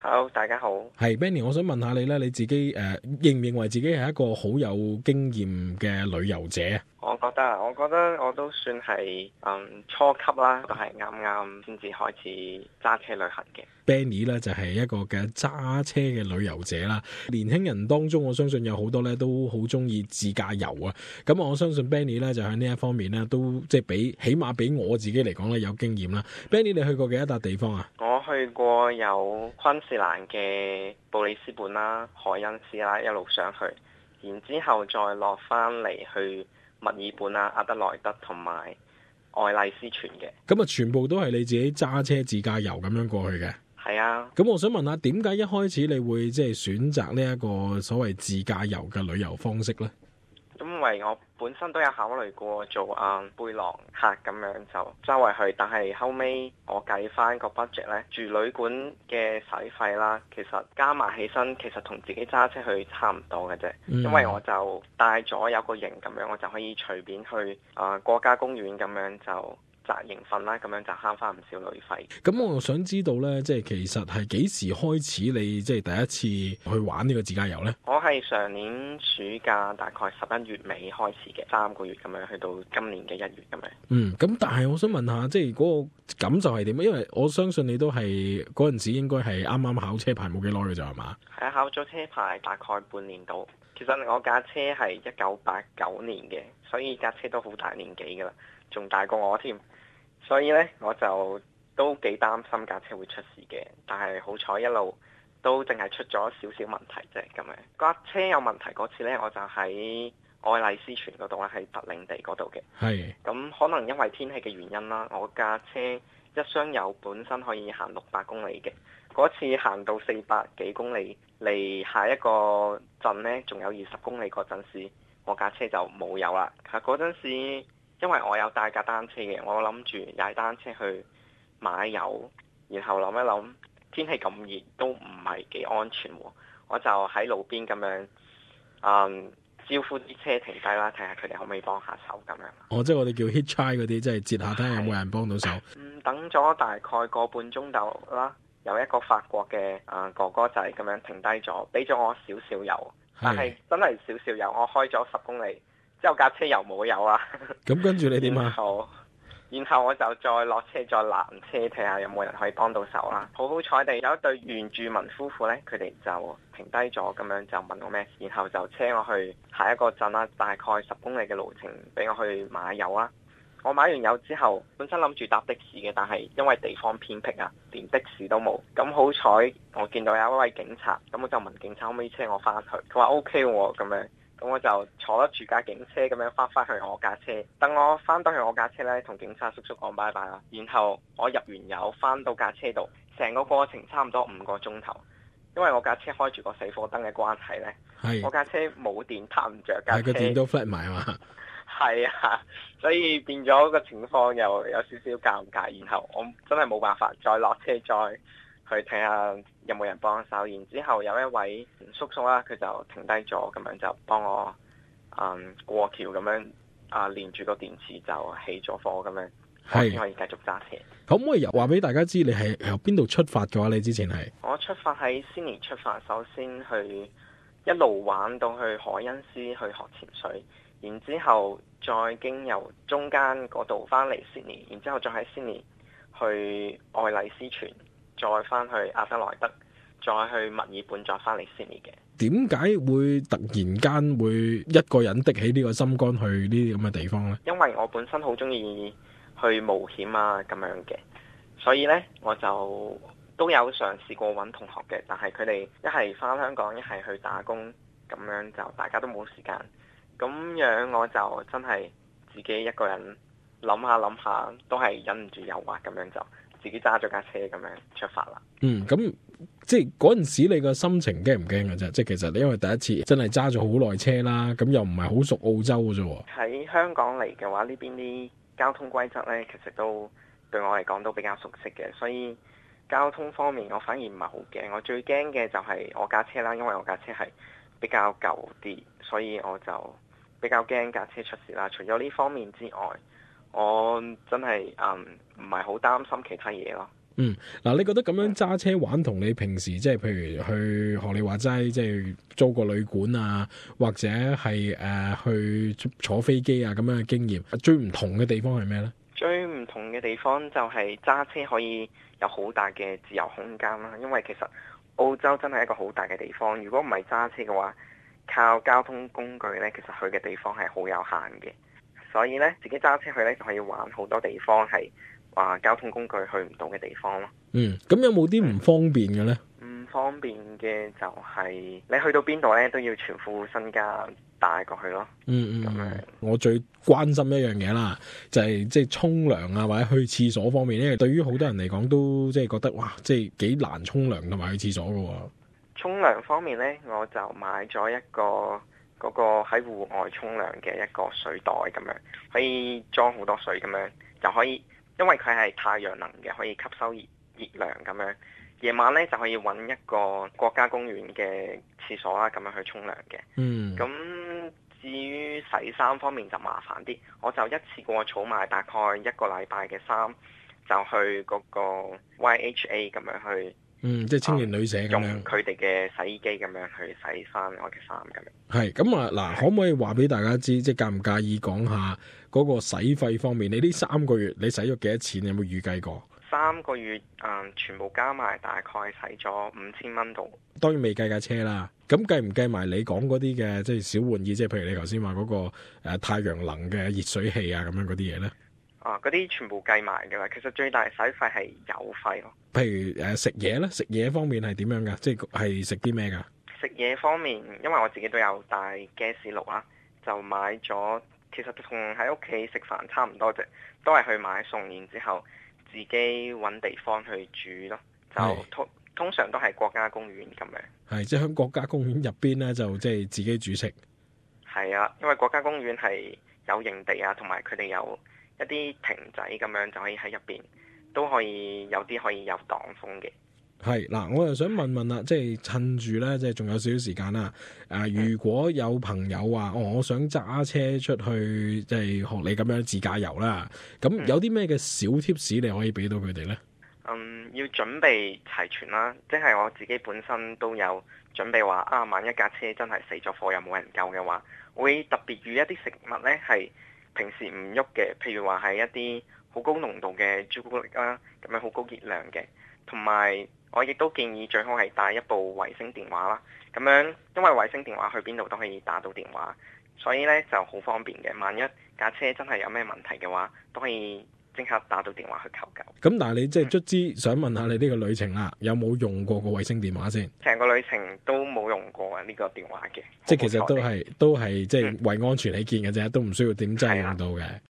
Hello，大家好。 係 Benny，我想問下你咧，你自己認唔認為自己係一個好有經驗嘅旅遊者啊？ 我覺得我都算係初級啦，都係啱啱先至開始揸車旅行嘅。 Benny 咧就係一個嘅揸車嘅旅遊者啦。年輕人當中，我相信有好多咧都好中意自駕遊啊。咁我相信 Benny 咧就喺呢一方面咧都即係起碼比我自己嚟講咧有經驗啦。Benny，你去過幾多笪地方啊？ 我去過有昆士蘭嘅布里斯本啦、凱恩斯啦，一路上去，然之後再落翻嚟去墨爾本啦、阿德萊德同埋愛麗絲泉嘅。 咁啊，全部都係你自己揸車自駕遊咁樣過去嘅。 係啊。 咁我想問下，點解一開始你會即係選擇呢一個所謂自駕遊嘅旅遊方式呢？ 因為我本身都有考慮過做背囊客咁樣就周圍去，但係後尾我計翻個 budget 呢，住旅館嘅使費啦，其實加埋起身，其實同自己揸車去差唔多嘅啫。因為我就帶咗有個營咁樣，我就可以隨便去國家公園咁樣就紮營瞓啦，咁樣就慳翻唔少旅費。 咁我想知道呢，即係其實係幾時開始你即係第一次去玩呢個自駕遊呢？ 我係上年暑假大概11月尾開始嘅，3個月咁樣去到今年嘅1月咁樣。 咁但係我想問下，即係嗰個感受係點？因為我相信你都係嗰陣時應該係啱啱考車牌冇幾耐嘅咋，係嘛？ 係啊，考咗車牌大概半年到。其實我架車係1989年嘅，所以架車都好大年紀噶啦，仲大過我添。所以呢，我就都幾擔心架車會出事嘅，但係好彩一路都淨係出咗少少問題啫咁樣。架車有問題嗰次呢，我就喺愛麗絲泉嗰度啦，喺特領地嗰度嘅。 係。 咁可能因為天氣嘅原因啦，我架車一箱油本身可以行600公里嘅，嗰次行到400幾公里，離下一個鎮呢，仲有20公里嗰陣時，我架車就冇油啦。嗰陣時因為我有帶架單車嘅，我諗住踩單車去買油，然後諗一諗天氣咁熱都唔係幾安全喎，我就喺路邊咁樣招呼啲車停低啦，睇下佢哋可唔可以幫下手咁樣。 哦，即係我哋叫 hitchhike 嗰啲，即係截下睇下有冇人幫到手。 等咗大概個半鐘頭啦，有一個法國嘅哥哥仔咁樣停低咗，俾咗我少少油，但係真係少少油，我開咗10公里之後架車又冇油啦。 咁跟住你點啊？ 然後我就再落車再攔車睇下有冇人可以幫到手啦。好彩地有一對原住民夫婦呢，佢哋就停低咗咁樣就問我咩，然後就車我去下一個鎮啦，大概10公里嘅路程俾我去買油啦。我買完油之後，本身諗住搭的士嘅，但係因為地方偏僻啊，連的士都冇。咁好彩我見到有一位警察，咁我就問警察可唔可以車我翻去，佢話 OK 喎咁樣。咁我就坐得住架警車咁樣翻去我架車，等我翻到去我架車呢，同警察叔叔講拜拜啦。然後我入完油翻到架車度，成個過程差唔多5個鐘頭，因為我架車開住個死火燈嘅關係呢，我架車冇電，撻唔着架車。 個電都 flat 埋嘛？ 係啊，所以變咗個情況又有少少尷尬。然後我真係冇辦法再落車再去睇下有冇人幫手，然之後有一位叔叔啦，佢就停低咗，咁樣就幫我過橋咁樣連住個電池就起咗火咁樣，我先可以繼續揸車。 可唔可以話俾大家知你係由邊度出發嘅話？你之前係？ 我出發喺悉尼出發，首先去一路玩到去凱恩斯去學潛水，然之後再經由中間嗰度翻嚟悉尼，然之後再喺悉尼去愛麗絲泉，再翻去阿德萊德，再去墨爾本，再翻嚟悉尼嘅。 點解會突然間會一個人的起呢個心肝去呢啲咁嘅地方呢？ 因為我本身好中意去冒險啊咁樣嘅，所以呢，我就都有嘗試過揾同學嘅，但係佢哋一係翻香港，一係去打工，咁樣就大家都冇時間。咁樣我就真係自己一個人諗下，都係忍唔住誘惑，咁樣就自己揸咗架車咁樣出發啦。 咁即係嗰陣時你個心情驚唔驚嘅啫？即係其實你因為第一次真係揸咗好耐車啦，咁又唔係好熟澳洲嘅啫。 喺香港嚟嘅話，呢邊啲交通規則呢，其實都對我嚟講都比較熟悉嘅，所以交通方面我反而唔係好驚。我最驚嘅就係我架車啦，因為我架車係比較舊啲，所以我就比較驚架車出事啦。除咗呢方面之外，我真係唔係好擔心其他嘢咯。 嗱，你覺得咁樣揸車玩同你平時即係譬如去學你話齋，即係租個旅館啊，或者係去坐飛機啊咁樣嘅經驗，最唔同嘅地方係咩呢？ 最唔同嘅地方就係揸車可以有好大嘅自由空間啦，因為其實澳洲真係一個好大嘅地方，如果唔係揸車嘅話，靠交通工具呢，其實去嘅地方係好有限嘅，所以呢，自己揸車去呢，就可以玩好多地方係話交通工具去唔到嘅地方咯。 咁有冇啲唔方便嘅呢？ 唔方便嘅就係你去到邊度呢，都要全副身家帶過去咯。咁樣我最關心一樣嘢啦，就係即係沖涼啊，或者去廁所方面，因為對於好多人嚟講都即係覺得哇，即係幾難沖涼同埋去廁所㗎喎。 沖涼方面呢，我就買咗一個嗰個喺戶外沖涼嘅一個水袋咁樣，可以裝好多水咁樣，就可以因為佢係太陽能嘅，可以吸收熱量咁樣。夜晚呢，就可以揾一個國家公園嘅廁所啦，咁樣去沖涼嘅。咁至於洗衫方面就麻煩啲，我就一次過儲埋大概一個禮拜嘅衫，就去嗰個 YHA 咁樣去。 即係青年旅社咁樣， 用佢哋嘅洗衣機咁樣去洗翻我嘅衫咁樣。 係咁啊！嗱，可唔可以話俾大家知，即係介唔介意講下嗰個洗費方面？你呢3個月你使咗幾多錢？有冇預計過 ？3個月全部加埋大概使咗5000蚊度。 當然未計架車啦。咁計唔計埋你講嗰啲嘅即係小玩意？即係譬如你頭先話嗰個太陽能嘅熱水器啊，咁樣嗰啲嘢咧？ 嗰啲全部計埋㗎啦。其實最大使費係油費咯。 譬如食嘢咧，食嘢方面係點樣㗎？即係食啲咩㗎？ 食嘢方面，因為我自己都有帶 gas 爐啦，就買咗。其實同喺屋企食飯差唔多啫，都係去買餸，然之後自己揾地方去煮咯。就通常都係國家公園咁樣。係即係喺國家公園入邊咧，就即係自己煮食。 係啊，因為國家公園係有營地啊，同埋佢哋有一啲亭仔咁樣，就可以喺入邊都可以有啲可以有擋風嘅。係嗱，我又想問問啦，即係趁住咧，即係仲有少少時間啦。如果有朋友話，我想揸車出去，即係學你咁樣自駕遊啦，咁有啲咩嘅小貼士你可以俾到佢哋咧？ 要準備齊全啦，即係我自己本身都有準備話萬一架車真係死咗火又冇人救嘅話，會特別預一啲食物呢係平時唔喐嘅，譬如話係一啲好高濃度嘅朱古力啦，咁樣好高熱量嘅，同埋我亦都建議最好係帶一部衛星電話啦，咁樣因為衛星電話去邊度都可以打到電話，所以呢就好方便嘅。萬一架車真係有咩問題嘅話，都可以即刻打到電話去求救。咁但係你即係卒之想問下你呢個旅程啦，有冇用過個衛星電話先？ 成個旅程都冇用過呢個電話嘅， 即係其實都係即係為安全起見嘅啫，都唔需要點真係用到嘅。